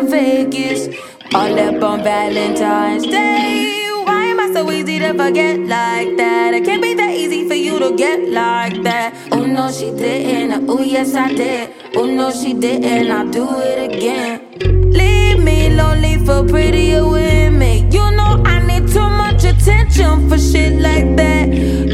Vegas, all up on Valentine's Day. Why am I so easy to forget like that? It can't be that easy for you to get like that. Oh no, she didn't. Oh yes, I did. Oh no, she didn't. I'll do it again. Leave me lonely for prettier women. You know I need too much attention for shit like that.